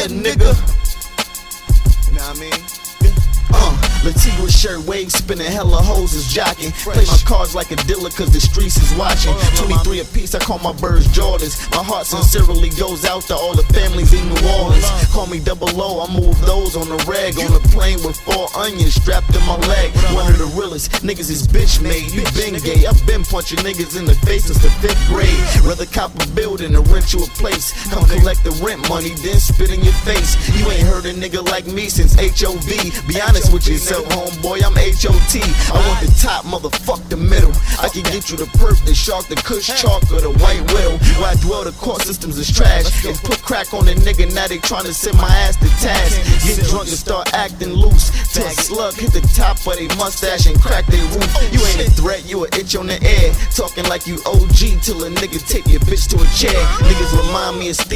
Yeah, nigga. You know what I mean? Latigo shirt, wave spinning, hella hoes is jocking. Play my cards like a dealer cause the streets is watching. 23 a piece, I call my birds Jordans. My heart sincerely goes out to all the families in New Orleans. Call me double O, I move those on the reg. On the plane with 4 onions strapped to my leg. One of the realest niggas is bitch made. You been gay, I've been punching niggas in the face since the 5th grade. Rather cop a building or rent you a place. Come collect the rent money, then spit in your face. You ain't heard a nigga like me since HOV. Be honest with yourself, homeboy, I'm HOT. I want the top, motherfuck the middle. I can get you the perp, the shark, the kush chalk, or the white widow. Where I dwell, the court systems is trash. And put crack on a nigga, now they tryna send my ass to task. Get drunk and start acting loose. Till a slug hit the top of they mustache and crack their roof. You ain't a threat, you a itch on the air. Talking like you OG till a nigga take your bitch to a chair. Niggas remind me of Steve.